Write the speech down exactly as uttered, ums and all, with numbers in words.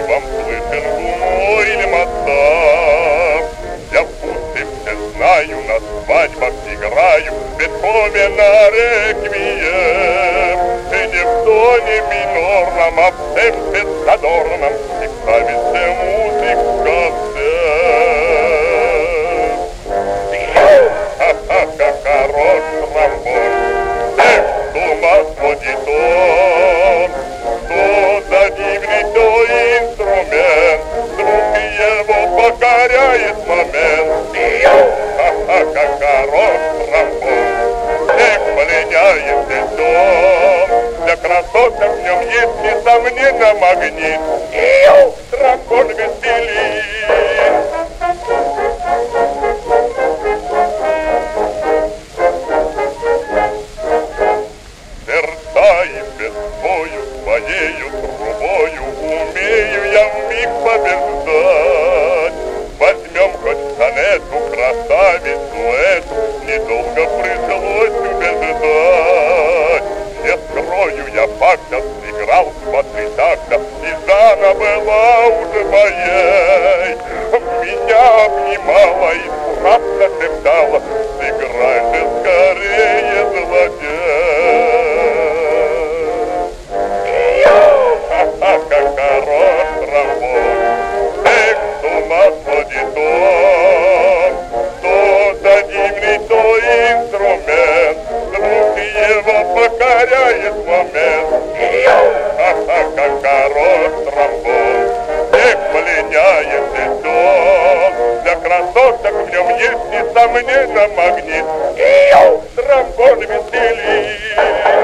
вам слышен гул или мотор. Я в пусте все знаю, на свадьбах играю Бетховена реквием. И не в тоне минорном, а в темпе задорном, и ставится музыка всем. Ха-ха, как хорош тромбон, всех с ума сводит он. Что за дивный то инструмент, вдруг его покоряет момент. Ха-ха, как хорош тромбон, всех пленяет весь дом. Для красоток в нем есть, несомненно, магнит. Тромбон веселит. Бою своею трубою умею я вмиг побеждать. Возьмем хоть сонету, красавицу эту, недолго пришлось убеждать. Не скрою я факта, сыграл по три такта, и Жанна была уже моей. Меня обнимала и страстно шептала: сыграй же скорее, злодей. Как хорош тромбон, всех с ума сводит он. Что за дивный то инструмент, вдруг его покоряет момент. Ха-ха, как хорош тромбон, всех пленяет весь дом. Для красоток в нем есть, несомненно, магнит. Тромбон веселит.